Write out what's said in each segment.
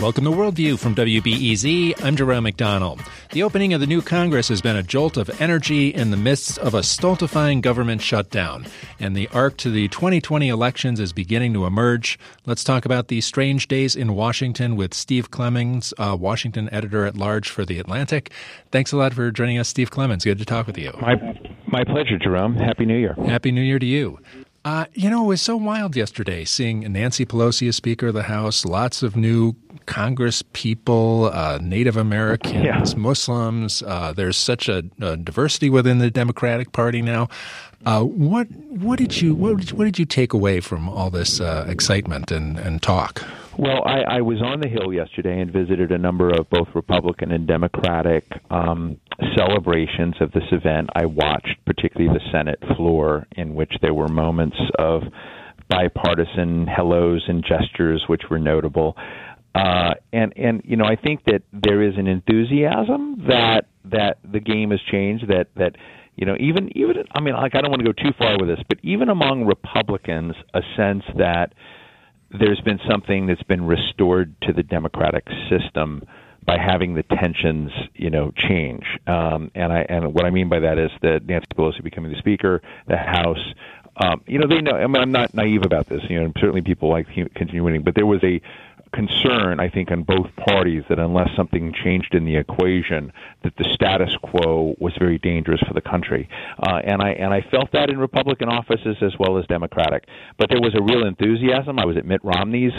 Welcome to Worldview from WBEZ. I'm Jerome McDonnell. The opening of the new Congress has been a jolt of energy in the midst of a stultifying government shutdown, and the arc to the 2020 elections is beginning to emerge. Let's talk about these strange days in Washington with Steve Clemons, Washington editor-at-large for The Atlantic. Thanks a lot for joining us, Steve Clemons. Good to talk with you. My pleasure, Jerome. Happy New Year. Happy New Year to you. It was so wild yesterday seeing Nancy Pelosi as Speaker of the House, lots of new Congress people, Native Americans, Muslims. There's such a diversity within the Democratic Party now. What did you take away from all this excitement and talk? Well, I was on the Hill yesterday and visited a number of both Republican and Democratic celebrations of this event. I watched particularly the Senate floor, in which there were moments of bipartisan hellos and gestures which were notable. And I think that there is an enthusiasm that the game has changed, that even I mean, I don't want to go too far with this, but even among Republicans, a sense that there's been something that's been restored to the democratic system by having the tensions, change. And what I mean by that is that Nancy Pelosi becoming the Speaker, the House, they know. I mean, I'm not naive about this. Certainly people like to continue winning, but there was a concern, I think, on both parties that unless something changed in the equation, that the status quo was very dangerous for the country. And I felt that in Republican offices as well as Democratic. But there was a real enthusiasm. I was at Mitt Romney's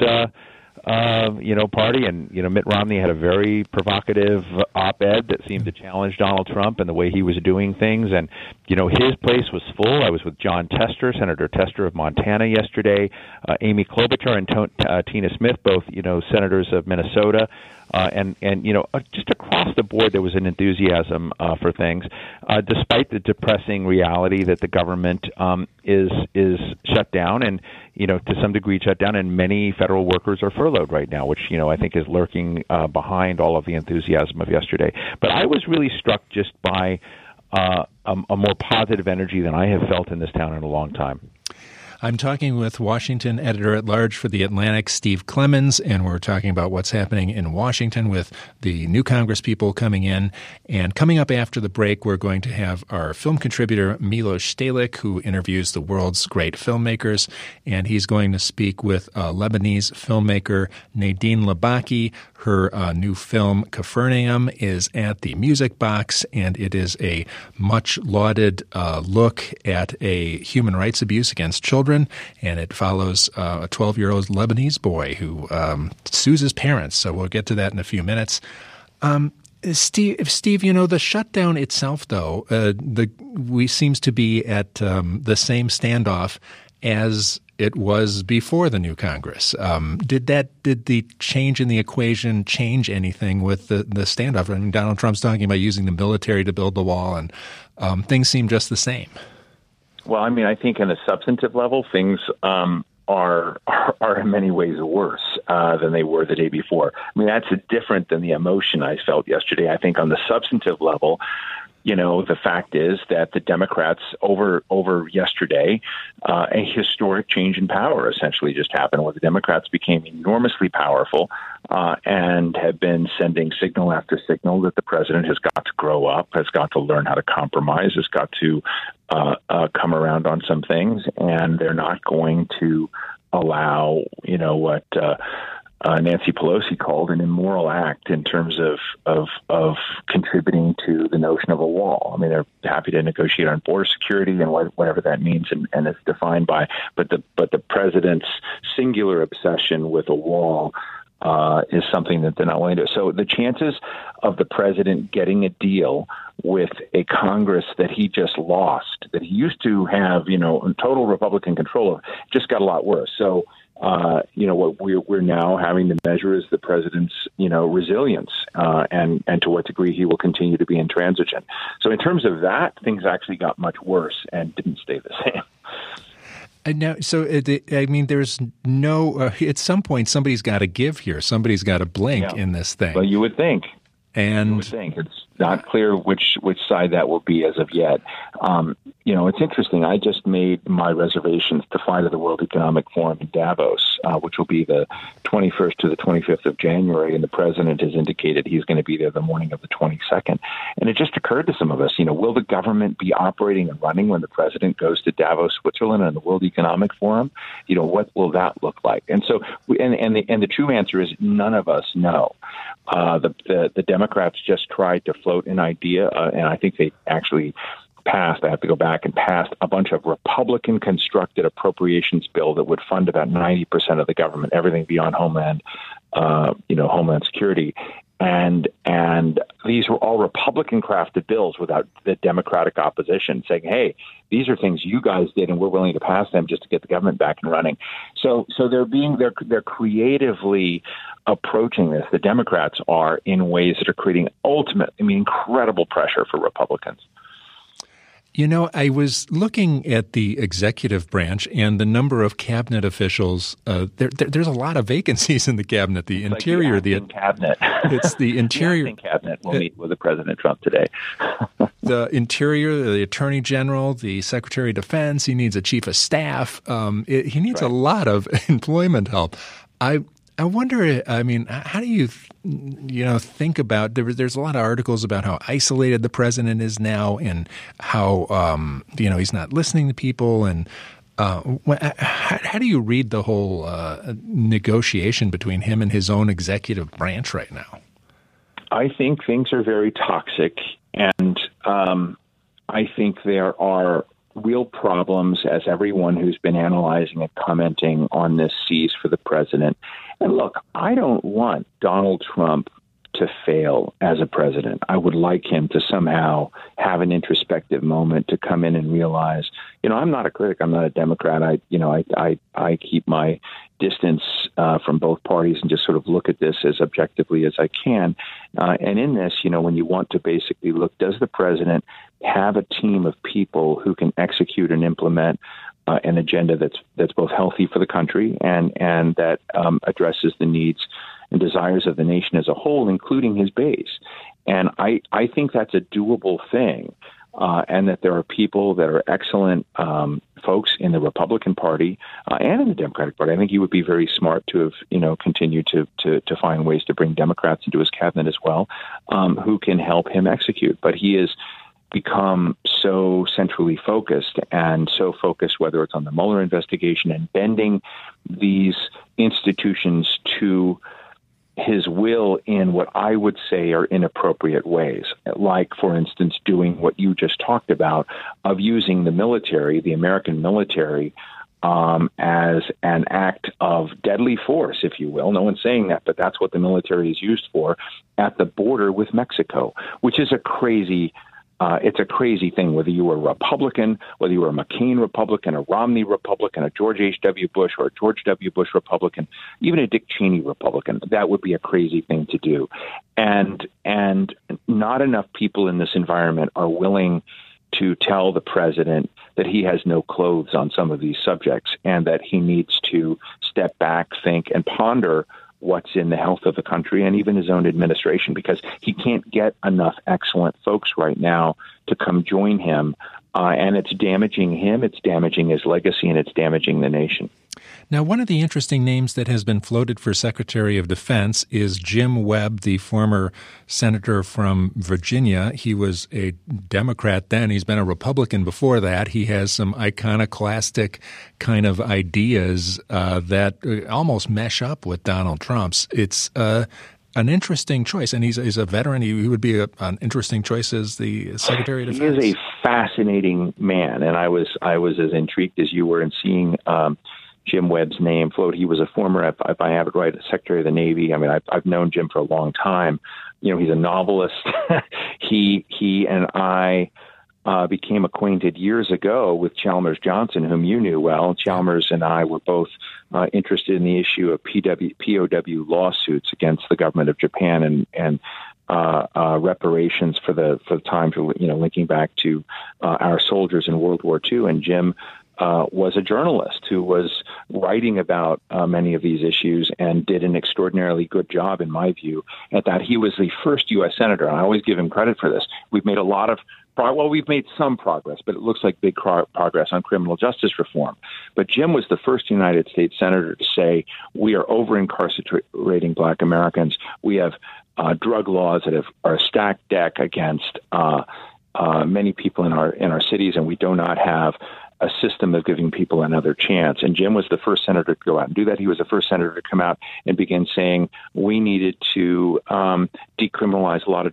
party, and Mitt Romney had a very provocative op-ed that seemed to challenge Donald Trump and the way he was doing things, and his place was full. I was with Jon Tester, Senator Tester of Montana yesterday, Amy Klobuchar and Tina Smith, both senators of Minnesota, and just across the board there was an enthusiasm for things, despite the depressing reality that the government is shut down, and to some degree shut down, and many federal workers are furloughed right now, which I think is lurking behind all of the enthusiasm of yesterday. But I was really struck just by a more positive energy than I have felt in this town in a long time. I'm talking with Washington editor-at-large for The Atlantic, Steve Clemons, and we're talking about what's happening in Washington with the new Congress people coming in. And coming up after the break, we're going to have our film contributor, Milos Stalik, who interviews the world's great filmmakers, and he's going to speak with Lebanese filmmaker Nadine Labaki. Her new film, Capernaum, is at the Music Box, and it is a much-lauded look at a human rights abuse against children. And it follows a 12-year-old Lebanese boy who sues his parents. So we'll get to that in a few minutes. Steve, the shutdown itself, though, we seems to be at the same standoff as it was before the new Congress. Did the change in the equation change anything with the standoff? I mean, Donald Trump's talking about using the military to build the wall, and things seem just the same. Well, I mean, I think on a substantive level, things are in many ways worse than they were the day before. I mean, that's different than the emotion I felt yesterday. I think on the substantive level, the fact is that the Democrats over yesterday, a historic change in power essentially just happened, where the Democrats became enormously powerful and have been sending signal after signal that the president has got to grow up, has got to learn how to compromise, has got to come around on some things, and they're not going to allow, what Nancy Pelosi called an immoral act in terms of contributing to the notion of a wall. I mean, they're happy to negotiate on border security and whatever that means, and it's defined by. But the president's singular obsession with a wall is something that they're not willing to do. So the chances of the president getting a deal with a Congress that he just lost, that he used to have, total Republican control of, just got a lot worse. So, what we're now having to measure is the president's, resilience and to what degree he will continue to be intransigent. So in terms of that, things actually got much worse and didn't stay the same. Now, so there's no. At some point, somebody's got to give here. Somebody's got to blink in this thing. Well, you would think. And you would think not clear which side that will be as of yet. It's interesting. I just made my reservations to fly to the World Economic Forum in Davos, which will be the 21st to the 25th of January, and the president has indicated he's going to be there the morning of the 22nd. And it just occurred to some of us, will the government be operating and running when the president goes to Davos, Switzerland, and the World Economic Forum? What will that look like? And so, and the true answer is none of us know. The Democrats just tried to float an idea, and I think they actually passed. I have to go back and passed a bunch of Republican-constructed appropriations bill that would fund about 90% of the government, everything beyond Homeland Security. And these were all Republican-crafted bills without the Democratic opposition saying, hey, these are things you guys did and we're willing to pass them just to get the government back and running. So they're creatively approaching this. The Democrats are in ways that are creating incredible pressure for Republicans. I was looking at the executive branch and the number of cabinet officials. There's a lot of vacancies in the cabinet. The it's interior, like the cabinet. It's the interior. The cabinet will meet with the President Trump today. The interior, the attorney general, the secretary of defense. He needs a chief of staff. He needs a lot of employment help. I wonder, how do you, think about, there's a lot of articles about how isolated the president is now and how, he's not listening to people. And how do you read the whole negotiation between him and his own executive branch right now? I think things are very toxic, and I think there are real problems, as everyone who's been analyzing and commenting on this sees for the president. And look, I don't want Donald Trump to fail as a president. I would like him to somehow have an introspective moment to come in and realize, I'm not a critic. I'm not a Democrat. I keep my distance from both parties and just sort of look at this as objectively as I can. And in this, when you want to basically look, does the president have a team of people who can execute and implement an agenda that's both healthy for the country and that addresses the needs and desires of the nation as a whole, including his base. And I think that's a doable thing, and that there are people that are excellent folks in the Republican Party and in the Democratic Party. I think he would be very smart to have, continued to find ways to bring Democrats into his cabinet as well, who can help him execute. But he is become so centrally focused and so focused, whether it's on the Mueller investigation and bending these institutions to his will in what I would say are inappropriate ways, like, for instance, doing what you just talked about of using the military, the American military, as an act of deadly force, if you will. No one's saying that, but that's what the military is used for at the border with Mexico, which is a crazy it's a crazy thing, whether you were a Republican, whether you were a McCain Republican, a Romney Republican, a George H.W. Bush or a George W. Bush Republican, even a Dick Cheney Republican. That would be a crazy thing to do. And not enough people in this environment are willing to tell the president that he has no clothes on some of these subjects and that he needs to step back, think, and ponder what's in the health of the country and even his own administration, because he can't get enough excellent folks right now to come join him. And it's damaging him, it's damaging his legacy, and it's damaging the nation. Now, one of the interesting names that has been floated for Secretary of Defense is Jim Webb, the former senator from Virginia. He was a Democrat then. He's been a Republican before that. He has some iconoclastic kind of ideas that almost mesh up with Donald Trump's. It's an interesting choice, and he's a veteran. He would be an interesting choice as the Secretary of Defense. He is a fascinating man, and I was as intrigued as you were in seeing Jim Webb's name float. He was a former, if I have it right, Secretary of the Navy. I mean, I've known Jim for a long time. He's a novelist. He and I became acquainted years ago with Chalmers Johnson, whom you knew well. Chalmers and I were both interested in the issue of POW lawsuits against the government of Japan and reparations for the time, linking back to our soldiers in World War II. And Jim was a journalist who was writing about many of these issues and did an extraordinarily good job, in my view, at that. He was the first U.S. senator, and I always give him credit for this. We've made a lot of we've made some progress, but it looks like big progress on criminal justice reform. But Jim was the first United States senator to say, we are over-incarcerating Black Americans. We have drug laws that are a stacked deck against many people in our cities, and we do not have a system of giving people another chance. And Jim was the first senator to go out and do that. He was the first senator to come out and begin saying we needed to decriminalize a lot of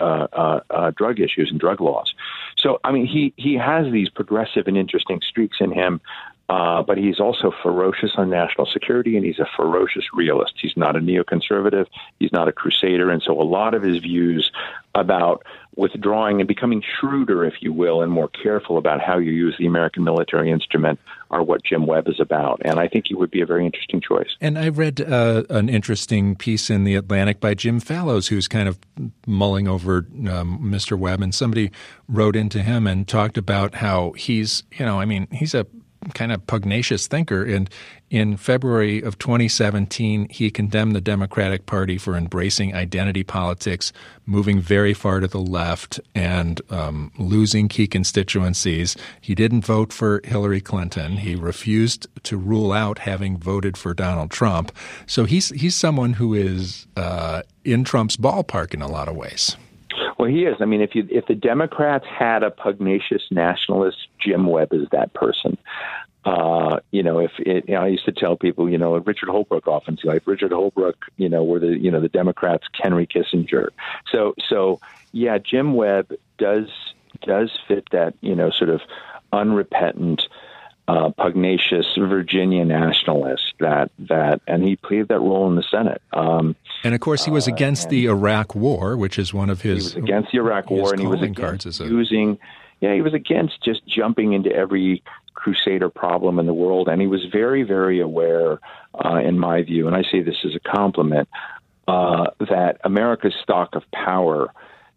drug issues and drug laws. So, I mean, he has these progressive and interesting streaks in him, but he's also ferocious on national security, and he's a ferocious realist. He's not a neoconservative. He's not a crusader. And so a lot of his views about withdrawing and becoming shrewder, if you will, and more careful about how you use the American military instrument are what Jim Webb is about. And I think he would be a very interesting choice. And I read an interesting piece in The Atlantic by Jim Fallows, who's kind of mulling over Mr. Webb, and somebody wrote into him and talked about how he's a kind of pugnacious thinker. And in February of 2017, he condemned the Democratic Party for embracing identity politics, moving very far to the left, and losing key constituencies. He didn't vote for Hillary Clinton. He refused to rule out having voted for Donald Trump. So he's someone who is in Trump's ballpark in a lot of ways. Well, he is. I mean, if the Democrats had a pugnacious nationalist, Jim Webb is that person. I used to tell people, Richard Holbrooke often said, like Richard Holbrooke, were the Democrats' Henry Kissinger. So yeah, Jim Webb does fit that, sort of unrepentant, pugnacious Virginia nationalist and he played that role in the Senate. And of course, he was against the Iraq War, which is one of his. He was against the Iraq War, and he was against he was against just jumping into every crusader problem in the world, and he was very, very aware, in my view, and I say this as a compliment, that America's stock of power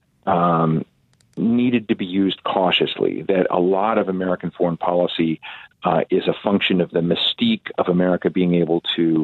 needed to be used cautiously, that a lot of American foreign policy is a function of the mystique of America being able to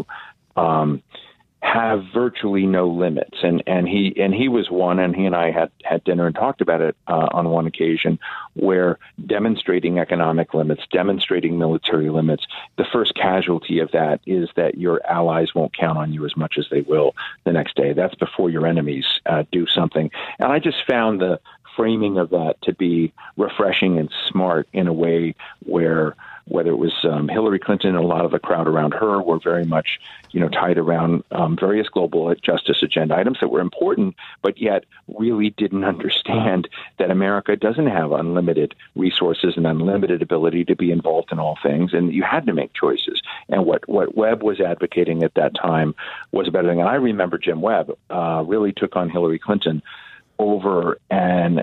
have virtually no limits. And he was one, and he and I had dinner and talked about it on one occasion, where demonstrating economic limits, demonstrating military limits, the first casualty of that is that your allies won't count on you as much as they will the next day. That's before your enemies do something. And I just found the framing of that to be refreshing and smart in a way where, whether it was Hillary Clinton and a lot of the crowd around her were very much, tied around various global justice agenda items that were important, but yet really didn't understand that America doesn't have unlimited resources and unlimited ability to be involved in all things, and you had to make choices. And what Webb was advocating at that time was a better thing. And I remember Jim Webb really took on Hillary Clinton over an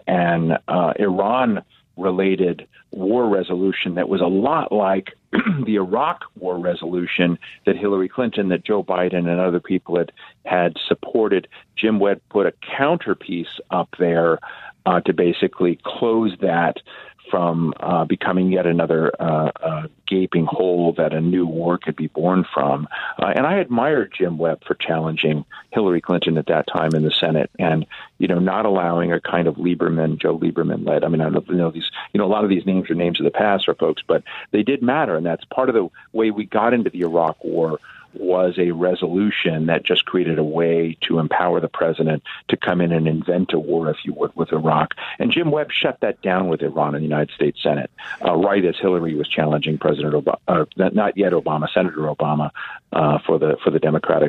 Iran-related war resolution that was a lot like the Iraq war resolution that Hillary Clinton, that Joe Biden and other people had supported. Jim Webb put a counterpiece up there to basically close that from becoming yet another gaping hole that a new war could be born from. And I admired Jim Webb for challenging Hillary Clinton at that time in the Senate and, not allowing a kind of Joe Lieberman-led. I mean, I don't know these, a lot of these names are names of the past for folks, but they did matter. And that's part of the way we got into the Iraq War, was a resolution that just created a way to empower the president to come in and invent a war, if you would, with Iraq. And Jim Webb shut that down with Iran in the United States Senate, right as Hillary was challenging President Obama, not yet Obama, Senator Obama, for the Democratic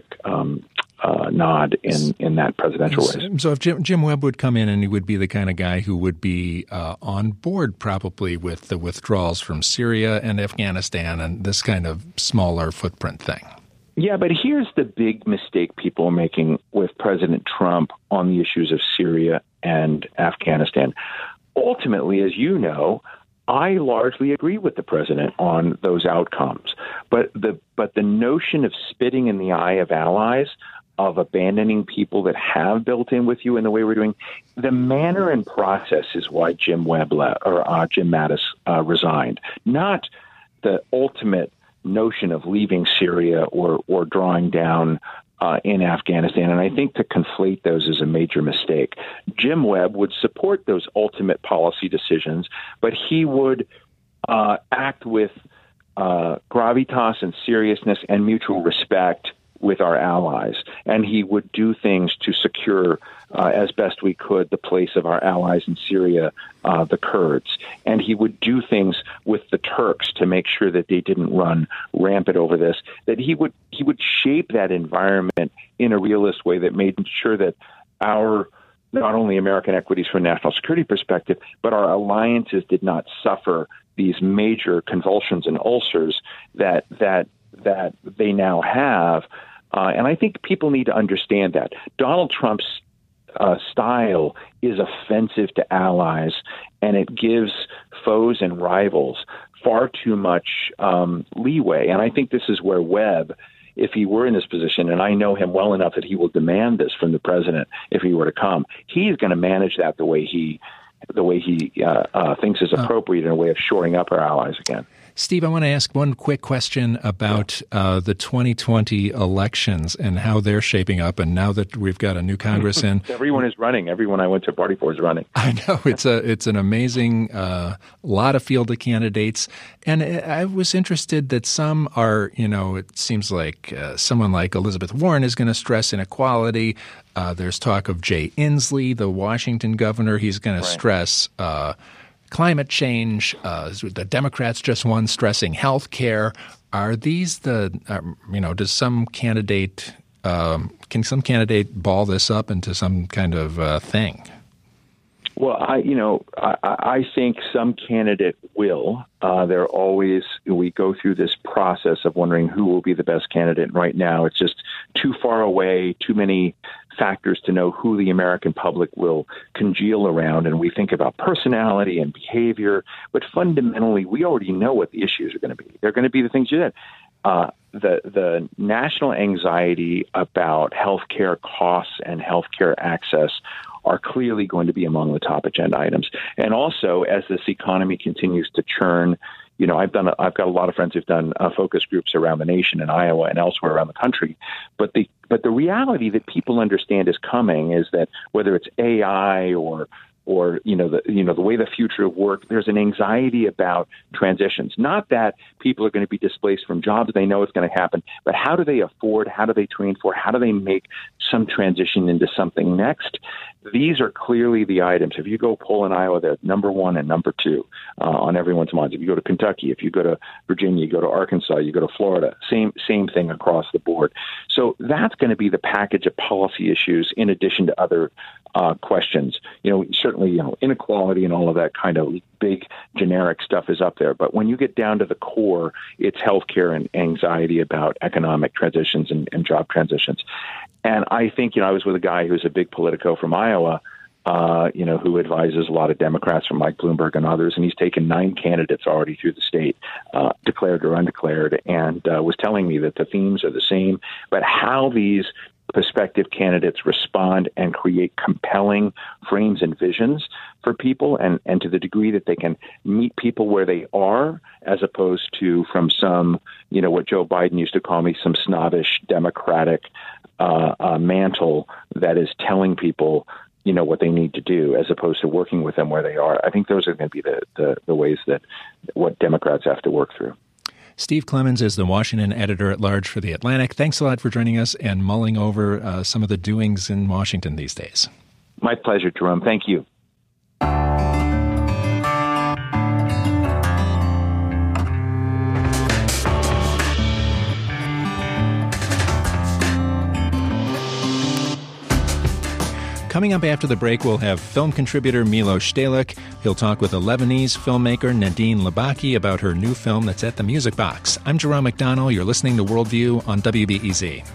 nod in that presidential race. So if Jim Webb would come in, and he would be the kind of guy who would be on board probably with the withdrawals from Syria and Afghanistan and this kind of smaller footprint thing. Yeah, but here's the big mistake people are making with President Trump on the issues of Syria and Afghanistan. Ultimately, as you know, I largely agree with the president on those outcomes. But the notion of spitting in the eye of allies, of abandoning people that have built in with you in the way we're doing, the manner and process is why Jim Mattis resigned. Not the ultimate notion of leaving Syria or drawing down in Afghanistan. And I think to conflate those is a major mistake. Jim Webb would support those ultimate policy decisions, but he would act with gravitas and seriousness and mutual respect with our allies. And he would do things to secure, as best we could, the place of our allies in Syria, the Kurds. And he would do things with the Turks to make sure that they didn't run rampant over this, that he would shape that environment in a realist way that made sure that our not only American equities from a national security perspective, but our alliances did not suffer these major convulsions and ulcers that they now have. And I think people need to understand that. Donald Trump's style is offensive to allies, and it gives foes and rivals far too much leeway. And I think this is where Webb, if he were in this position, and I know him well enough that he will demand this from the president if he were to come, he's going to manage that the way he thinks is appropriate in a way of shoring up our allies again. Steve, I want to ask one quick question about the 2020 elections and how they're shaping up. And now that we've got a new Congress in, everyone is running. Everyone I went to a party for is running. I know it's an amazing lot of field of candidates, and I was interested that some are, it seems like someone like Elizabeth Warren is going to stress inequality. There's talk of Jay Inslee, the Washington governor. He's going to stress climate change. The Democrats just won stressing health care. Are these does some candidate can some candidate ball this up into some kind of thing? Well, I think some candidate will. We go through this process of wondering who will be the best candidate. And right now, it's just too far away, too many factors to know who the American public will congeal around. And we think about personality and behavior, but fundamentally, we already know what the issues are going to be. They're going to be the things you did. The national anxiety about healthcare costs and healthcare access are clearly going to be among the top agenda items. And also, as this economy continues to churn, I've got a lot of friends who've done focus groups around the nation in Iowa and elsewhere around the country. But the reality that people understand is coming is that whether it's AI or the way the future of work, there's an anxiety about transitions. Not that people are going to be displaced from jobs. They know it's going to happen. But how do they afford? How do they train for? How do they make some transition into something next? These are clearly the items. If you go poll in Iowa, they're number one and number two on everyone's minds. If you go to Kentucky, if you go to Virginia, you go to Arkansas, you go to Florida, same thing across the board. So that's going to be the package of policy issues in addition to other questions. Certainly, inequality and all of that kind of big generic stuff is up there. But when you get down to the core, it's healthcare and anxiety about economic transitions and job transitions. And I think, I was with a guy who's a big Politico from Iowa, who advises a lot of Democrats from Mike Bloomberg and others. And he's taken 9 candidates already through the state, declared or undeclared, and was telling me that the themes are the same, but how these prospective candidates respond and create compelling frames and visions for people, and to the degree that they can meet people where they are, as opposed to from some, what Joe Biden used to call me, some snobbish Democratic mantle that is telling people, what they need to do, as opposed to working with them where they are. I think those are going to be the ways that what Democrats have to work through. Steve Clemons is the Washington editor-at-large for The Atlantic. Thanks a lot for joining us and mulling over some of the doings in Washington these days. My pleasure, Jerome. Thank you. Coming up after the break, we'll have film contributor Milo Stehlik. He'll talk with a Lebanese filmmaker, Nadine Labaki, about her new film that's at the Music Box. I'm Jerome McDonnell. You're listening to Worldview on WBEZ.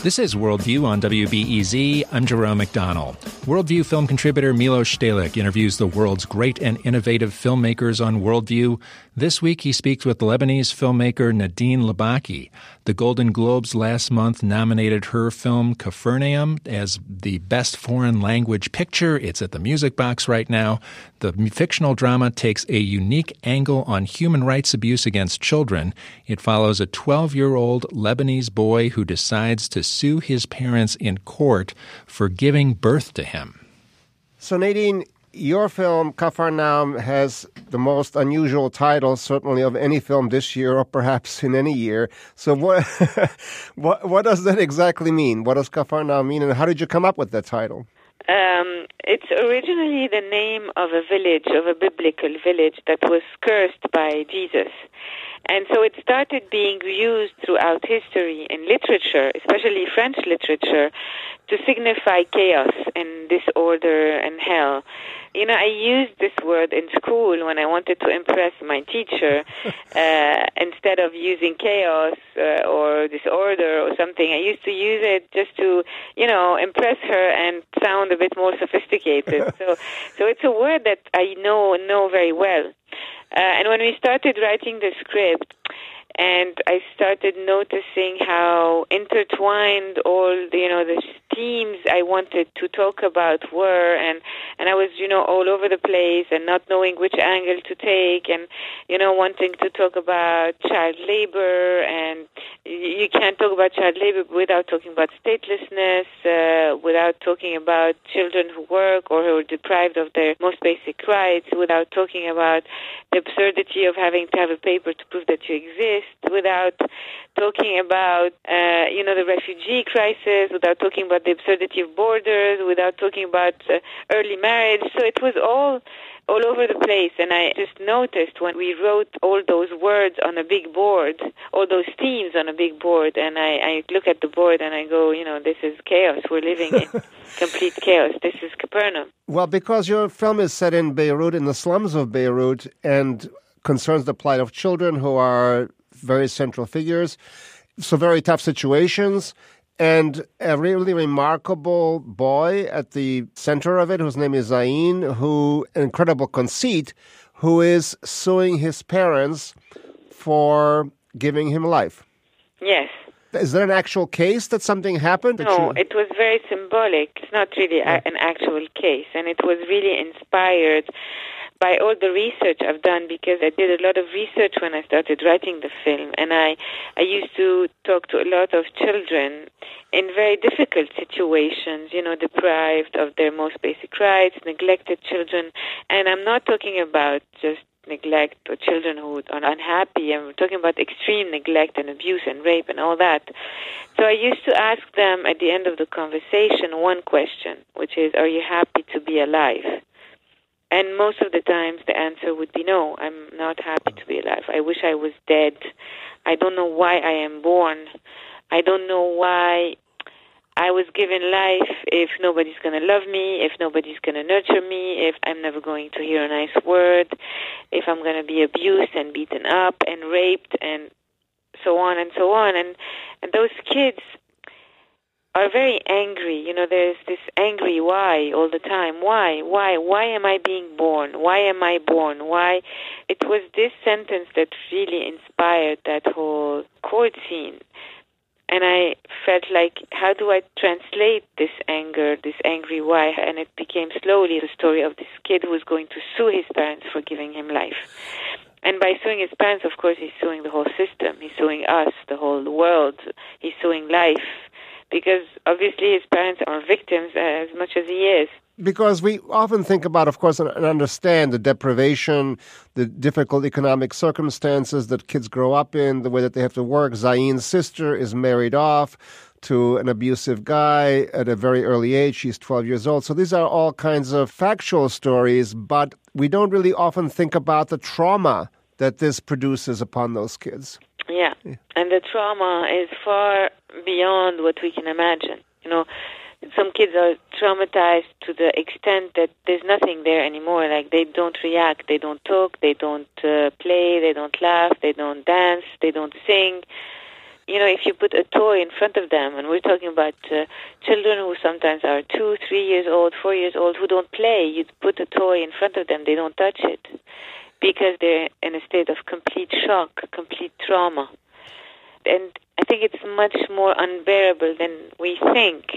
This is Worldview on WBEZ. I'm Jerome McDonnell. Worldview film contributor Milos Stehlik interviews the world's great and innovative filmmakers on Worldview. This week he speaks with Lebanese filmmaker Nadine Labaki. The Golden Globes last month nominated her film Capernaum as the best foreign language picture. It's at the Music Box right now. The fictional drama takes a unique angle on human rights abuse against children. It follows a 12-year-old Lebanese boy who decides to sue his parents in court for giving birth to him. So Nadine, your film, Capernaum, has the most unusual title, certainly of any film this year or perhaps in any year. So what does that exactly mean? What does Capernaum mean, and how did you come up with that title? It's originally the name of a village, of a biblical village that was cursed by Jesus. And so it started being used throughout history in literature, especially French literature, to signify chaos and disorder and hell. You know, I used this word in school when I wanted to impress my teacher. Instead of using chaos or disorder or something, I used to use it just to, you know, impress her and sound a bit more sophisticated. So it's a word that I know very well. And when we started writing the script, and I started noticing how intertwined all the themes I wanted to talk about were, and I was, all over the place and not knowing which angle to take, and, wanting to talk about child labor, and you can't talk about child labor without talking about statelessness, without talking about children who work or who are deprived of their most basic rights, without talking about the absurdity of having to have a paper to prove that you exist, without talking about, the refugee crisis, without talking about the absurdity of borders, without talking about early marriage. So it was all over the place. And I just noticed when we wrote all those words on a big board, all those themes on a big board, and I look at the board and I go, this is chaos. We're living in complete chaos. This is Capernaum. Well, because your film is set in Beirut, in the slums of Beirut, and concerns the plight of children who are very central figures, so very tough situations, and a really remarkable boy at the center of it, whose name is Zain, who, incredible conceit, who is suing his parents for giving him life. Yes. Is that an actual case that something happened? No, it was very symbolic. It's not really an actual case, and it was really inspired by all the research I've done, because I did a lot of research when I started writing the film, and I used to talk to a lot of children in very difficult situations, deprived of their most basic rights, neglected children, and I'm not talking about just neglect or children who are unhappy. I'm talking about extreme neglect and abuse and rape and all that. So I used to ask them at the end of the conversation one question, which is, are you happy to be alive? And most of the times the answer would be no, I'm not happy to be alive. I wish I was dead. I don't know why I am born. I don't know why I was given life if nobody's going to love me, if nobody's going to nurture me, if I'm never going to hear a nice word, if I'm going to be abused and beaten up and raped and so on and so on. And those kids are very angry. There's this angry why all the time. Why am I being born? Why am I born? Why? It was this sentence that really inspired that whole court scene. And I felt like, how do I translate this anger, this angry why? And it became slowly the story of this kid who was going to sue his parents for giving him life. And by suing his parents, of course, he's suing the whole system. He's suing us, the whole world. He's suing life. Because obviously his parents are victims as much as he is. Because we often think about, of course, and understand the deprivation, the difficult economic circumstances that kids grow up in, the way that they have to work. Zain's sister is married off to an abusive guy at a very early age. She's 12 years old. So these are all kinds of factual stories, but we don't really often think about the trauma that this produces upon those kids. Yeah, and the trauma is far beyond what we can imagine. Some kids are traumatized to the extent that there's nothing there anymore. Like, they don't react, they don't talk, they don't play, they don't laugh, they don't dance, they don't sing. if you put a toy in front of them, and we're talking about children who sometimes are 2, 3 years old, 4 years old, who don't play, you put a toy in front of them, they don't touch it because they're in a state of complete shock, complete trauma. And I think it's much more unbearable than we think.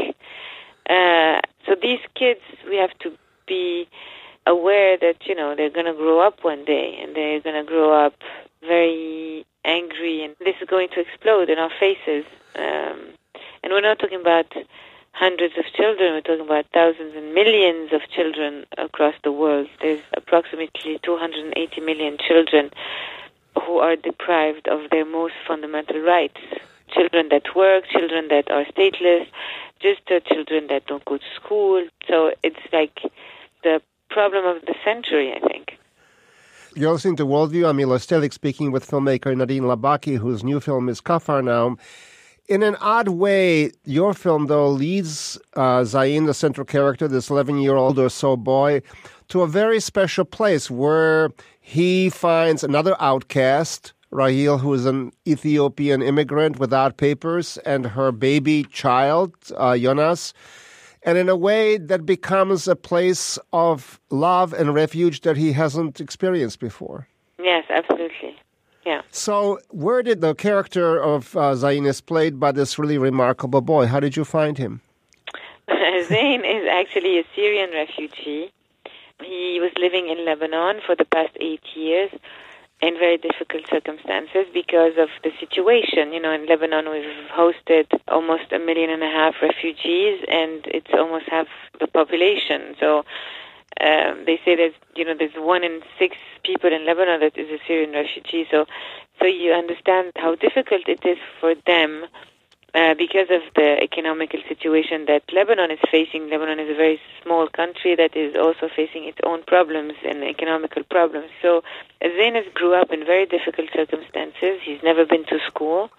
So these kids, we have to be aware that, they're going to grow up one day, and they're going to grow up very angry, and this is going to explode in our faces. And we're not talking about hundreds of children, we're talking about thousands and millions of children across the world. There's approximately 280 million children who are deprived of their most fundamental rights. Children that work, children that are stateless, just children that don't go to school. So it's like the problem of the century, I think. You're listening to Worldview. I'm Milo Stelik speaking with filmmaker Nadine Labaki, whose new film is Kafarnaum. In an odd way, your film, though, leads Zain, the central character, this 11-year-old or so boy, to a very special place where he finds another outcast, Rahil, who is an Ethiopian immigrant without papers, and her baby child, Jonas. And in a way that becomes a place of love and refuge that he hasn't experienced before. Yes, absolutely. Yeah. So where did the character of Zain is played by this really remarkable boy? How did you find him? Zain is actually a Syrian refugee. He was living in Lebanon for the past 8 years in very difficult circumstances because of the situation. In Lebanon we've hosted almost 1.5 million refugees, and it's almost half the population. So they say that there's 1 in 6 people in Lebanon that is a Syrian refugee. So you understand how difficult it is for them because of the economical situation that Lebanon is facing. Lebanon is a very small country that is also facing its own problems and economical problems. So Zain grew up in very difficult circumstances. He's never been to school.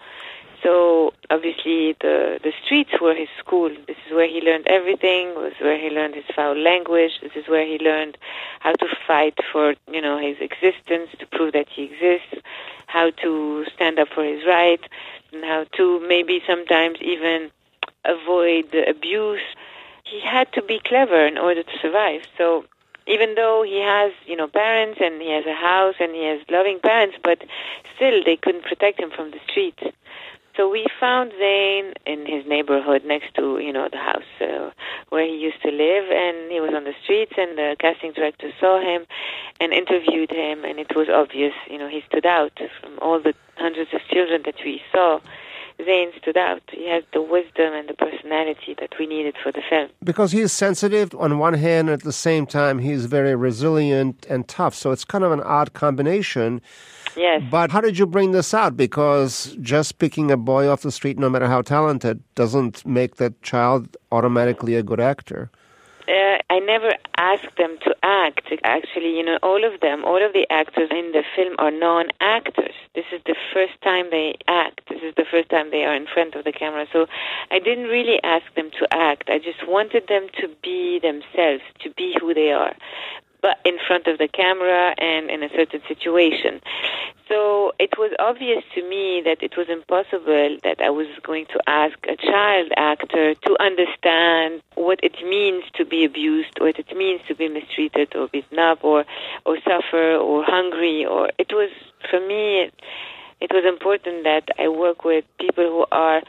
So obviously the streets were his school. This is where he learned everything. This is where he learned his foul language. This is where he learned how to fight for his existence, to prove that he exists, how to stand up for his right, and how to maybe sometimes even avoid abuse. He had to be clever in order to survive. So even though he has, parents and he has a house and he has loving parents, but still they couldn't protect him from the streets. So we found Zain in his neighborhood next to, the house where he used to live, and he was on the streets, and the casting director saw him and interviewed him, and it was obvious, he stood out from all the hundreds of children that we saw. Zain stood out. He has the wisdom and the personality that we needed for the film. Because he is sensitive on one hand, and at the same time he's very resilient and tough. So it's kind of an odd combination. Yes. But how did you bring this out? Because just picking a boy off the street, no matter how talented, doesn't make that child automatically a good actor. I never asked them to act. Actually, all of the actors in the film are non-actors. This is the first time they act. This is the first time they are in front of the camera. So I didn't really ask them to act. I just wanted them to be themselves, to be who they are, but in front of the camera and in a certain situation. So it was obvious to me that it was impossible that I was going to ask a child actor to understand what it means to be abused, what it means to be mistreated or beaten up or suffer or hungry. Or it was, for me, it was important that I work with people who are,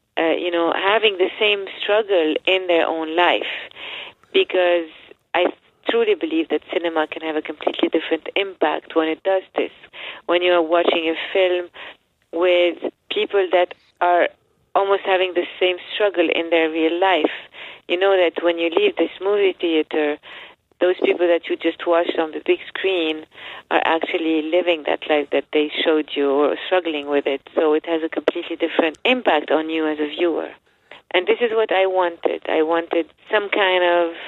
having the same struggle in their own life, because I truly believe that cinema can have a completely different impact when it does this. When you are watching a film with people that are almost having the same struggle in their real life, you know that when you leave this movie theater, those people that you just watched on the big screen are actually living that life that they showed you or struggling with it. So it has a completely different impact on you as a viewer. And this is what I wanted. I wanted some kind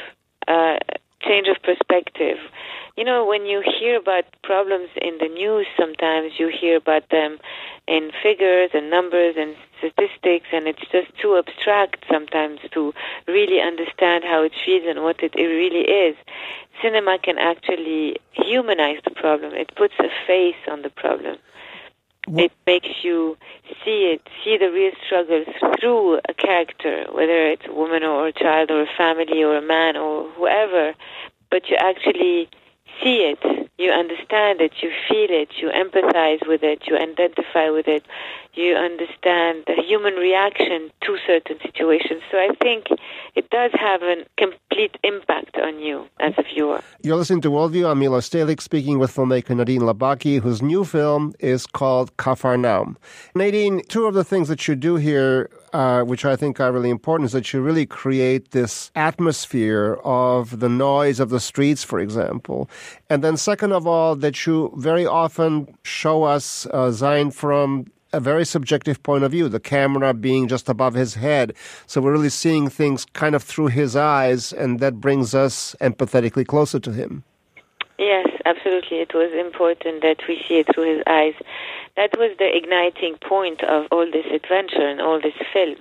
of change of perspective. When you hear about problems in the news, sometimes you hear about them in figures and numbers and statistics, and it's just too abstract sometimes to really understand how it feels and what it really is. Cinema can actually humanize the problem. It puts a face on the problem. It makes you see the real struggles through a character, whether it's a woman or a child or a family or a man or whoever, but you actually see it, you understand it, you feel it, you empathize with it, you identify with it, you understand the human reaction to certain situations. So I think it does have a complete impact on you as a viewer. You're listening to Worldview. I'm Milo Stalik, speaking with filmmaker Nadine Labaki, whose new film is called Kafarnaum. Nadine, two of the things that you do here, which I think are really important, is that you really create this atmosphere of the noise of the streets, for example. And then second of all, that you very often show us Zain from a very subjective point of view, the camera being just above his head. So we're really seeing things kind of through his eyes, and that brings us empathetically closer to him. Yes, absolutely. It was important that we see it through his eyes. That was the igniting point of all this adventure and all this film.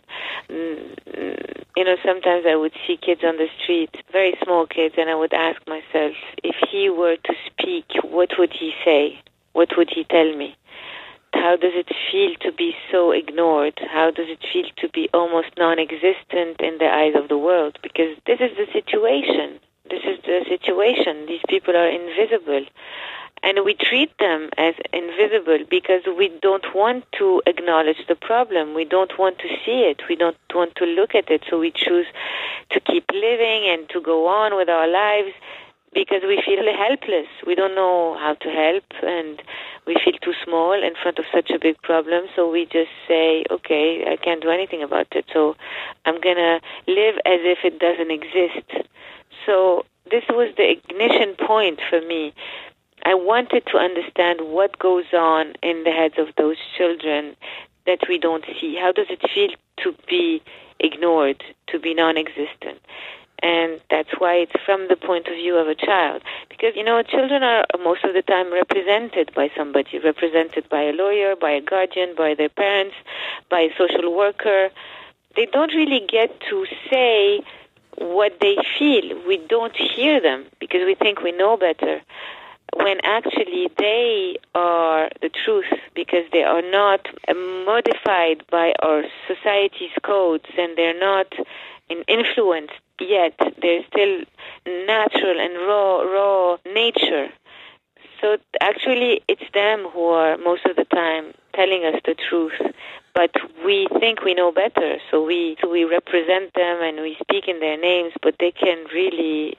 Sometimes I would see kids on the street, very small kids, and I would ask myself, if he were to speak, what would he say? What would he tell me? How does it feel to be so ignored? How does it feel to be almost non-existent in the eyes of the world? Because this is the situation. This is the situation. These people are invisible. And we treat them as invisible because we don't want to acknowledge the problem. We don't want to see it. We don't want to look at it. So we choose to keep living and to go on with our lives because we feel helpless. We don't know how to help, and we feel too small in front of such a big problem. So we just say, okay, I can't do anything about it. So I'm going to live as if it doesn't exist. So this was the ignition point for me. I wanted to understand what goes on in the heads of those children that we don't see. How does it feel to be ignored, to be non-existent? And that's why it's from the point of view of a child. Because, children are most of the time represented by somebody, represented by a lawyer, by a guardian, by their parents, by a social worker. They don't really get to say what they feel. We don't hear them because we think we know better, when actually they are the truth, because they are not modified by our society's codes and they're not influenced yet. They're still natural and raw nature. So actually it's them who are most of the time telling us the truth, but we think we know better, so we represent them and we speak in their names, but they can really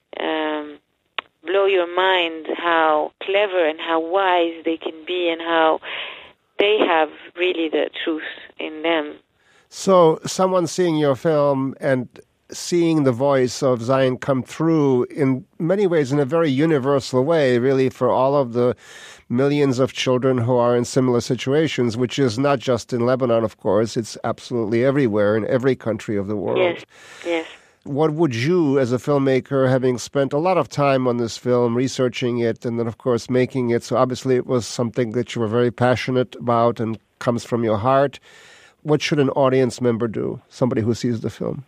blow your mind how clever and how wise they can be and how they have really the truth in them. So someone seeing your film and seeing the voice of Zain come through in many ways in a very universal way, really, for all of the millions of children who are in similar situations, which is not just in Lebanon, of course. It's absolutely everywhere in every country of the world. Yes. What would you, as a filmmaker, having spent a lot of time on this film, researching it, and then, of course, making it, so obviously it was something that you were very passionate about and comes from your heart, what should an audience member do, somebody who sees the film?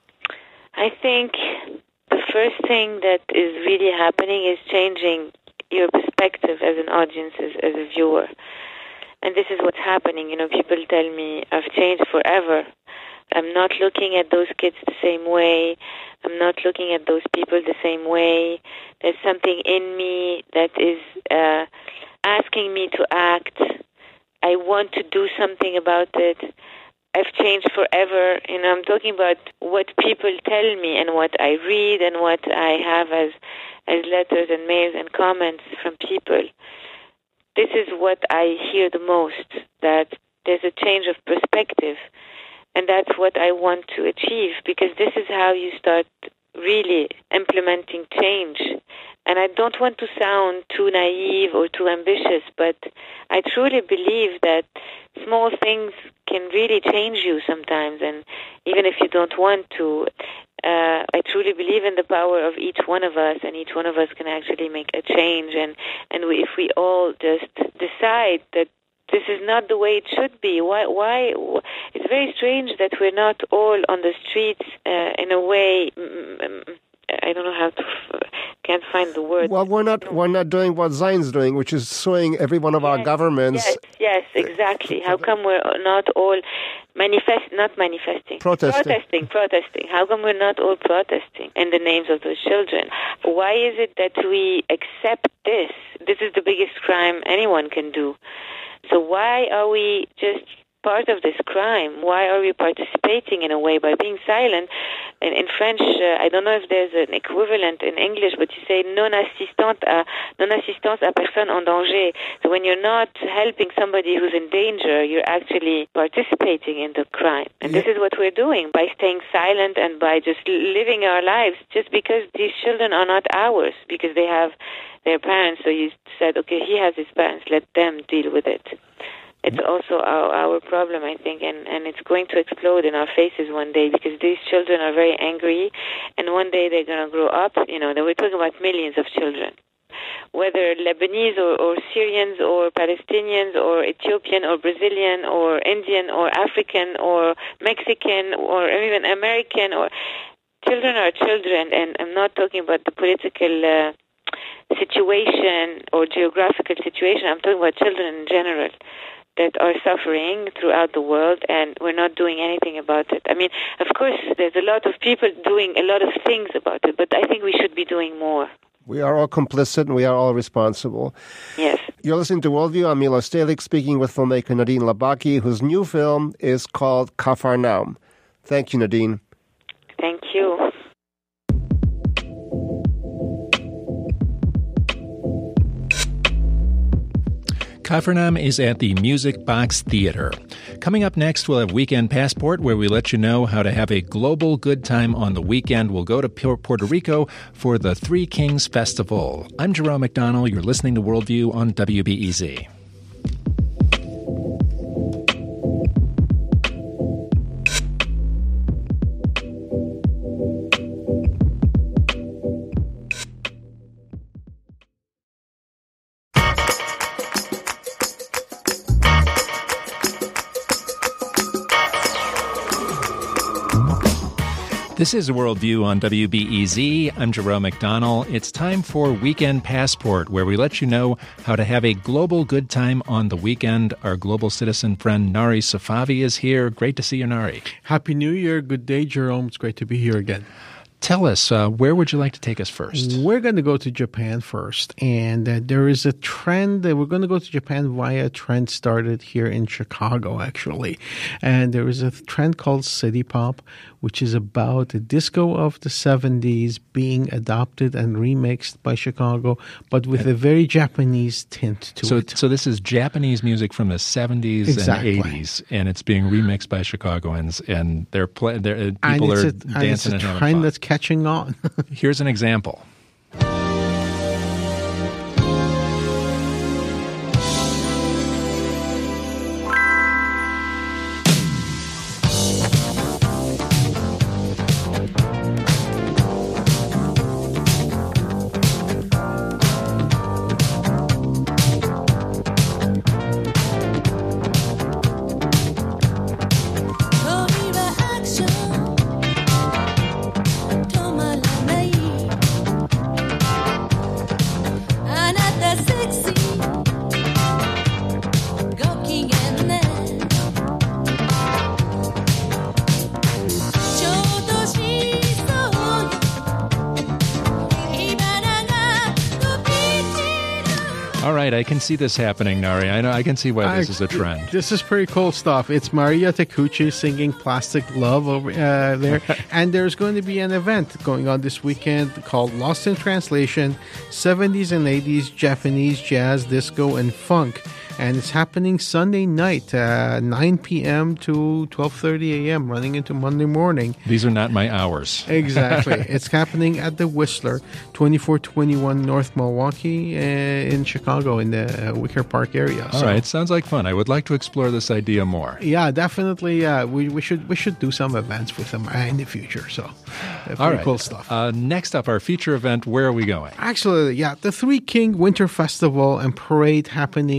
I think the first thing that is really happening is changing your perspective as an audience, as a viewer. And this is what's happening. People tell me, I've changed forever. I'm not looking at those kids the same way. I'm not looking at those people the same way. There's something in me that is asking me to act. I want to do something about it. I've changed forever. I'm talking about what people tell me and what I read and what I have as letters and mails and comments from people. This is what I hear the most, that there's a change of perspective. And that's what I want to achieve, because this is how you start really implementing change. And I don't want to sound too naive or too ambitious, but I truly believe that small things can really change you sometimes. And even if you don't want to, I truly believe in the power of each one of us, and each one of us can actually make a change. And if we all just decide that this is not the way it should be. Why? It's very strange that we're not all on the streets in a way. I don't know how to. Can't find the word. Well, we're not doing what Zain's doing, which is suing every one of our governments Yes, exactly. How come we're not all protesting? How come we're not all protesting in the names of those children? Why is it that we accept this? This is the biggest crime anyone can do. So why are we just part of this crime? Why are we participating in a way by being silent? And in French, I don't know if there's an equivalent in English, but you say non-assistance à personne en danger. So when you're not helping somebody who's in danger, you're actually participating in the crime. And this is what we're doing by staying silent and by just living our lives, just because these children are not ours, because they have their parents. So you said, okay, he has his parents, let them deal with it. It's also our problem, I think, and it's going to explode in our faces one day, because these children are very angry, and one day they're going to grow up. We're talking about millions of children, whether Lebanese or Syrians or Palestinians or Ethiopian or Brazilian or Indian or African or Mexican or even American. Or children are children, and I'm not talking about the political situation or geographical situation. I'm talking about children in general that are suffering throughout the world, and we're not doing anything about it. I mean, of course, there's a lot of people doing a lot of things about it, but I think we should be doing more. We are all complicit and we are all responsible. Yes. You're listening to Worldview. I'm Milo Stalik, speaking with filmmaker Nadine Labaki, whose new film is called Kafarnaum. Thank you, Nadine. Thank you. Kafarnaum is at the Music Box Theater. Coming up next, we'll have Weekend Passport, where we let you know how to have a global good time on the weekend. We'll go to Puerto Rico for the Three Kings Festival. I'm Jerome McDonnell. You're listening to Worldview on WBEZ. This is Worldview on WBEZ. I'm Jerome McDonnell. It's time for Weekend Passport, where we let you know how to have a global good time on the weekend. Our global citizen friend Nari Safavi is here. Great to see you, Nari. Happy New Year. Good day, Jerome. It's great to be here again. Tell us, where would you like to take us first? We're going to go to Japan first. And there is a trend. We're going to go to Japan via a trend started here in Chicago, actually. And there is a trend called City Pop, which is about the disco of the 70s being adopted and remixed by Chicago, but with a very Japanese tint to it. So this is Japanese music from the 70s Exactly. and 80s, and it's being remixed by Chicagoans, and people are dancing and it's a having trend fun. that's catching on. Here's an example. All right, I can see this happening, Nari. I can see why this is a trend. This is pretty cool stuff. It's Maria Takuchi singing Plastic Love over there. And there's going to be an event going on this weekend called Lost in Translation, 70s and 80s Japanese jazz, disco, and funk. And it's happening Sunday night, 9 p.m. to 12:30 a.m., running into Monday morning. These are not my hours. Exactly. It's happening at the Whistler, 2421 North Milwaukee in Chicago in the Wicker Park area. All right. Sounds like fun. I would like to explore this idea more. Yeah, definitely. We should do some events with them in the future. So, All right. Cool stuff. Next up, our feature event. Where are we going? Actually, yeah, the Three King Winter Festival and Parade happening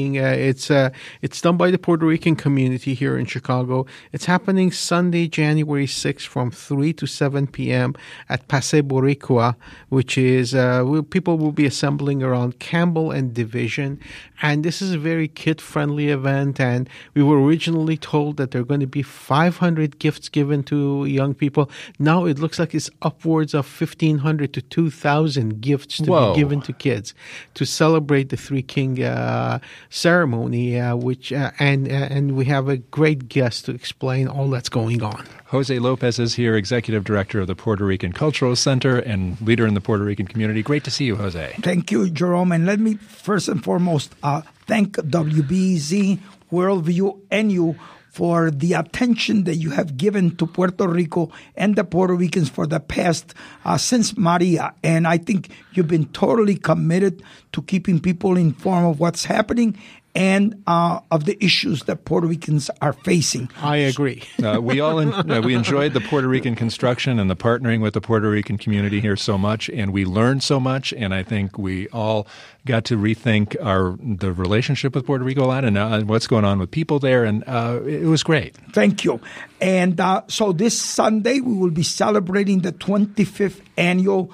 It's done by the Puerto Rican community here in Chicago. It's happening Sunday, January 6th from 3 to 7 p.m. at Paseo Boricua, which is people will be assembling around Campbell and Division. And this is a very kid-friendly event. And we were originally told that there are going to be 500 gifts given to young people. Now it looks like it's upwards of 1,500 to 2,000 gifts to be given to kids to celebrate the Three King ceremony, and we have a great guest to explain all that's going on. Jose Lopez is here, Executive Director of the Puerto Rican Cultural Center and leader in the Puerto Rican community. Great to see you, Jose. Thank you, Jerome. And let me first and foremost thank WBZ, Worldview, and you for the attention that you have given to Puerto Rico and the Puerto Ricans for the past, since Maria. And I think you've been totally committed to keeping people informed of what's happening and of the issues that Puerto Ricans are facing. I agree. We enjoyed the Puerto Rican construction and the partnering with the Puerto Rican community here so much, and we learned so much, and I think we all got to rethink the relationship with Puerto Rico a lot and what's going on with people there, and it was great. Thank you. And so this Sunday we will be celebrating the 25th annual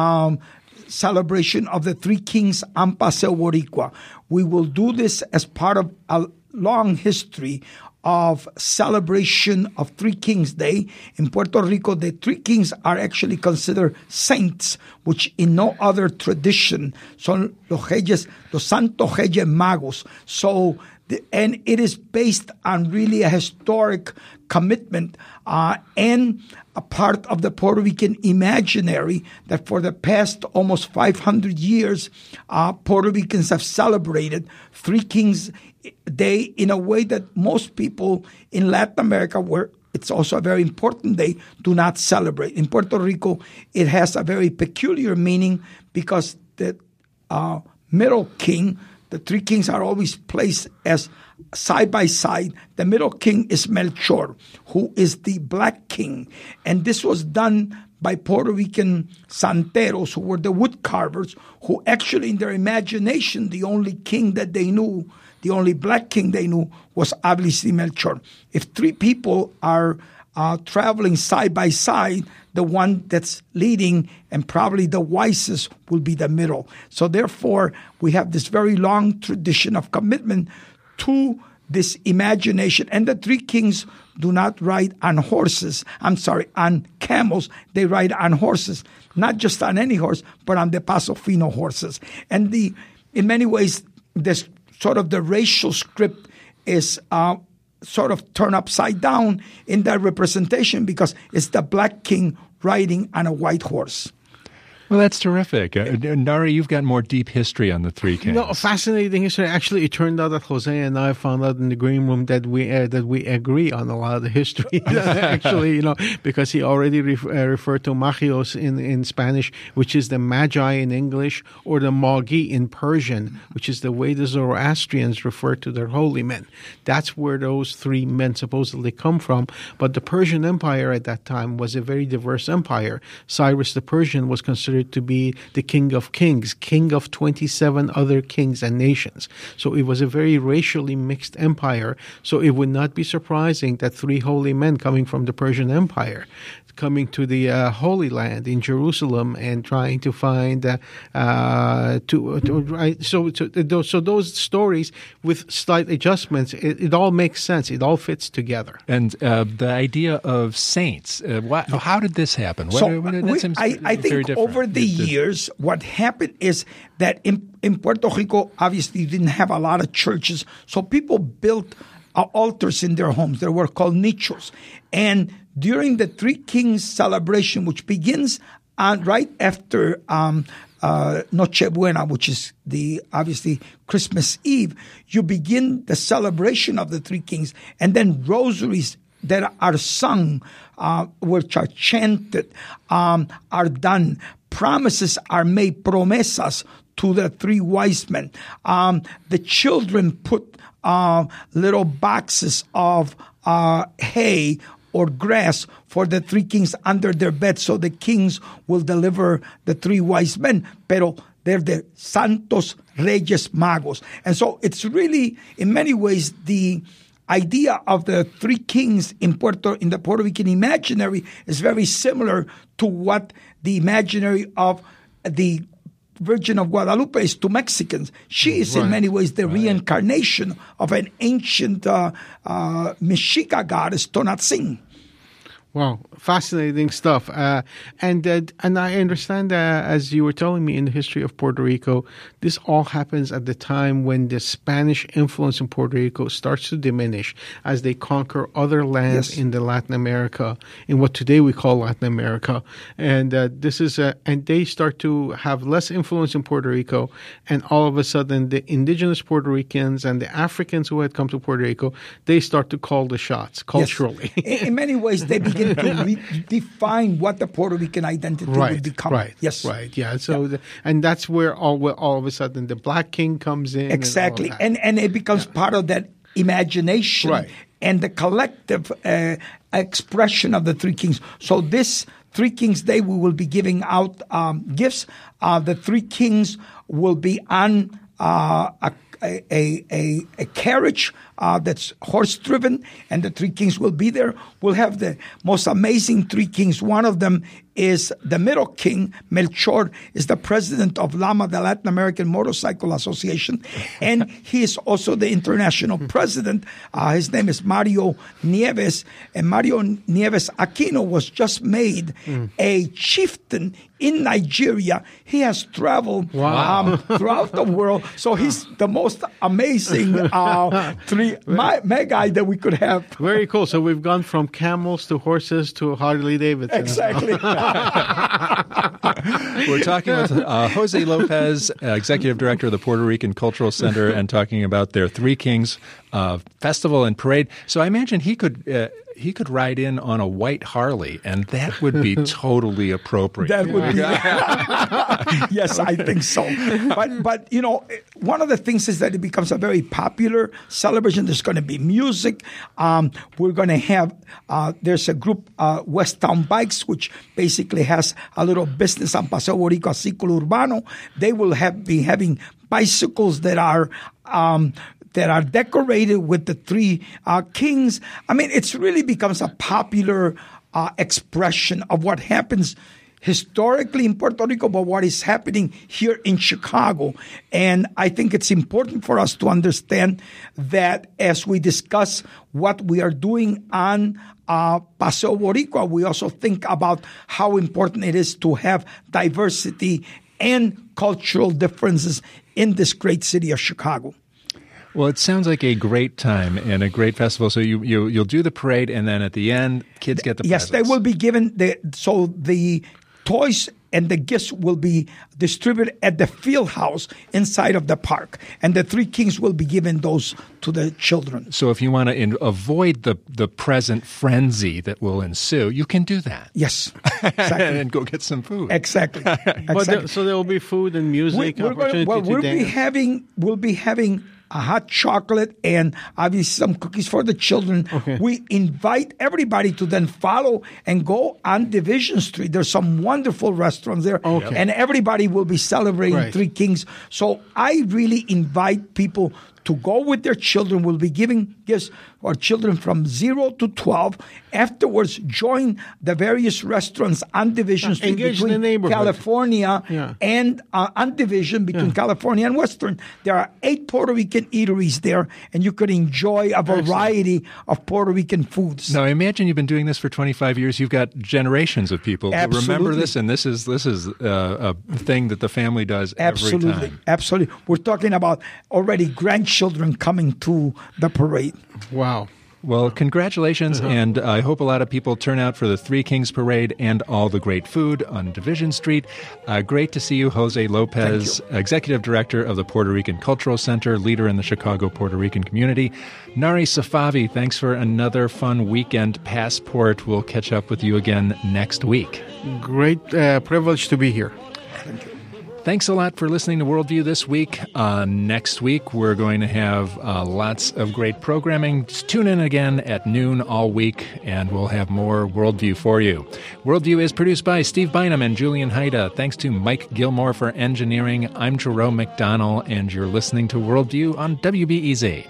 celebration of the Three Kings on Paseo Boricua. We will do this as part of a long history of celebration of Three Kings Day. In Puerto Rico, the Three Kings are actually considered saints, which in no other tradition son los Santos Reyes Magos. So, and it is based on really a historic commitment and a part of the Puerto Rican imaginary that for the past almost 500 years, Puerto Ricans have celebrated Three Kings Day in a way that most people in Latin America, where it's also a very important day, do not celebrate. In Puerto Rico, it has a very peculiar meaning because the middle king, the Three Kings are always placed as side by side. The middle king is Melchor, who is the black king. And this was done by Puerto Rican santeros, who were the wood carvers, who actually in their imagination, the only king that they knew, the only black king they knew was obviously Melchor. If three people are traveling side by side, the one that's leading and probably the wisest will be the middle. So therefore, we have this very long tradition of commitment to this imagination. And the Three Kings do not ride on on camels. They ride on horses, not just on any horse, but on the Paso Fino horses. And in many ways, this sort of the racial script is sort of turned upside down in that representation because it's the black king riding on a white horse. Well, that's terrific. Nari, you've got more deep history on the Three Kings. No, fascinating history. Actually, it turned out that Jose and I found out in the green room that we agree on a lot of the history. Actually, because he already referred to Magios in Spanish, which is the Magi in English, or the Magi in Persian, which is the way the Zoroastrians refer to their holy men. That's where those three men supposedly come from. But the Persian Empire at that time was a very diverse empire. Cyrus the Persian was considered to be the king of kings, king of 27 other kings and nations. So it was a very racially mixed empire. So it would not be surprising that three holy men coming from the Persian Empire, coming to the Holy Land in Jerusalem and trying to find so those stories with slight adjustments, it all makes sense. It all fits together. And the idea of saints, how did this happen? I think over the years, what happened is that in Puerto Rico, obviously, you didn't have a lot of churches, so people built altars in their homes. They were called nichos. And during the Three Kings celebration, which begins right after Nochebuena, which is obviously Christmas Eve, you begin the celebration of the Three Kings, and then rosaries that are sung, which are chanted, are done. Promises are made, promesas, to the three wise men. The children put little boxes of hay or grass for the three kings under their bed, so the kings will deliver the three wise men. Pero They're the Santos Reyes Magos. And so it's really, in many ways, the idea of the three kings in the Puerto Rican imaginary is very similar to what the imaginary of the Virgin of Guadalupe is to Mexicans. She is in many ways the reincarnation of an ancient Mexica goddess, Tonantzin. Wow, fascinating stuff. And I understand, as you were telling me in the history of Puerto Rico, this all happens at the time when the Spanish influence in Puerto Rico starts to diminish as they conquer other lands in the Latin America, in what today we call Latin America. And and they start to have less influence in Puerto Rico. And all of a sudden, the indigenous Puerto Ricans and the Africans who had come to Puerto Rico, they start to call the shots culturally. Yes. In many ways, they begin to redefine what the Puerto Rican identity would become. Yeah. So, and that's where all of a sudden the Black King comes in. Exactly, and it becomes part of that imagination and the collective expression of the three kings. So this Three Kings Day, we will be giving out gifts. The three kings will be on a carriage that's horse-driven, and the three kings will be there. We'll have the most amazing three kings. One of them is the middle king. Melchor is the president of LAMA, the Latin American Motorcycle Association, and he is also the international president. His name is Mario Nieves, and Mario Nieves Aquino was just made a chieftain in Nigeria. He has traveled throughout the world, so he's the most amazing guy that we could have. Very cool. So we've gone from camels to horses to Harley Davidson. Exactly. We're talking with Jose Lopez, Executive Director of the Puerto Rican Cultural Center, and talking about their Three Kings Festival and Parade. So I imagine he could ride in on a white Harley, and that would be totally appropriate. That would be. Yes, I think so. But one of the things is that it becomes a very popular celebration. There's going to be music. We're going to have there's a group, West Town Bikes, which basically has a little business on Paseo Boricua Ciclo Urbano. They will be having bicycles that are decorated with the three kings. I mean, it's really becomes a popular expression of what happens historically in Puerto Rico, but what is happening here in Chicago. And I think it's important for us to understand that as we discuss what we are doing on Paseo Boricua, we also think about how important it is to have diversity and cultural differences in this great city of Chicago. Well, it sounds like a great time and a great festival. So you'll do the parade, and then at the end, kids get the presents. Yes, they will be given the toys and the gifts will be distributed at the field house inside of the park. And the three kings will be given those to the children. So if you want to avoid the present frenzy that will ensue, you can do that. Yes, exactly. And go get some food. Exactly. So there will be food and music, we'll be having a hot chocolate and obviously some cookies for the children. Okay. We invite everybody to then follow and go on Division Street. There's some wonderful restaurants there. Okay. And everybody will be celebrating Three Kings. So I really invite people to go with their children. We'll be giving gifts for children from 0 to 12. Afterwards, join the various restaurants on Division Street between California and on Division between California and Western. There are 8 Puerto Rican eateries there, and you can enjoy a variety of Puerto Rican foods. Now, I imagine you've been doing this for 25 years. You've got generations of people who remember this, and this is a thing that the family does every time. Absolutely. We're talking about already grandchildren coming to the parade. Wow. Well, congratulations, and I hope a lot of people turn out for the Three Kings Parade and all the great food on Division Street. Great to see you, Jose Lopez, Executive Director of the Puerto Rican Cultural Center, leader in the Chicago Puerto Rican community. Nari Safavi, thanks for another fun weekend passport. We'll catch up with you again next week. Great privilege to be here. Thank you. Thanks a lot for listening to Worldview this week. Next week, we're going to have lots of great programming. Just tune in again at noon all week, and we'll have more Worldview for you. Worldview is produced by Steve Bynum and Julian Haida. Thanks to Mike Gilmore for engineering. I'm Jerome McDonnell, and you're listening to Worldview on WBEZ.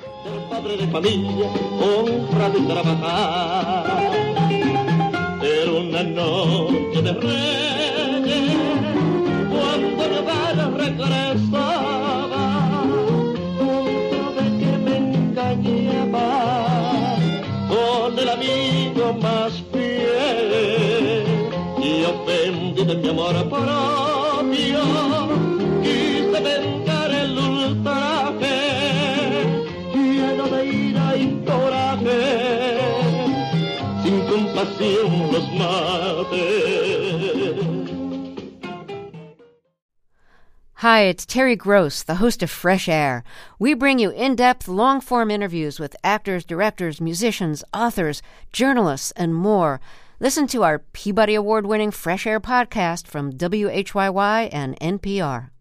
Regresaba un de que me engañaba con el amigo más fiel y ofendido en mi amor propio quise vengar el ultraje lleno de ira y coraje sin compasión los maté. Hi, it's Terry Gross, the host of Fresh Air. We bring you in-depth, long-form interviews with actors, directors, musicians, authors, journalists, and more. Listen to our Peabody Award-winning Fresh Air podcast from WHYY and NPR.